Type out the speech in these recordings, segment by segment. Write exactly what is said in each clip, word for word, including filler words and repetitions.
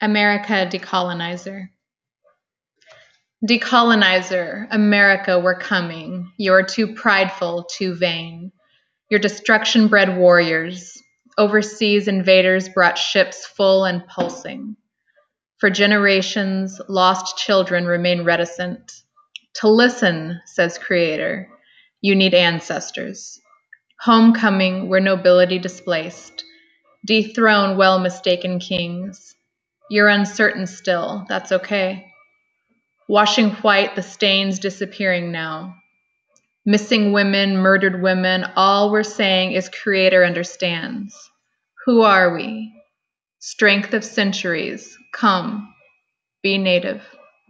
America Decolonizer. Decolonizer, America, we're coming. You're too prideful, too vain. Your destruction bred warriors. Overseas invaders brought ships full and pulsing. For generations, lost children remain reticent. To listen, says Creator, you need ancestors. Homecoming where nobility displaced. Dethrone well mistaken kings. You're uncertain still, that's okay. Washing white, the stains disappearing now. Missing women, murdered women, all we're saying is Creator understands. Who are we? Strength of centuries, come, be native.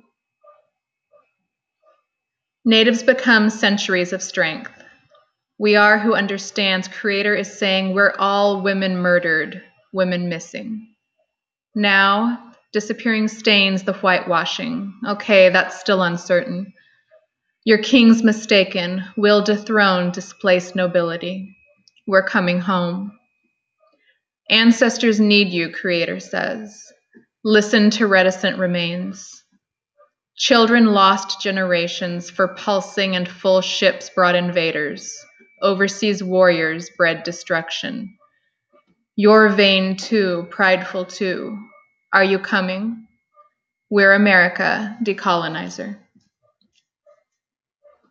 Natives become centuries of strength. We are who understands Creator is saying we're all women murdered, women missing. Now, disappearing stains the whitewashing. Okay, that's still uncertain. Your king's mistaken, will dethrone displaced nobility. We're coming home. Ancestors need you, Creator says. Listen to reticent remains. Children lost generations for pulsing and full ships brought invaders. Overseas warriors bred destruction. You're vain too, prideful too. Are you coming? We're America, Decolonizer.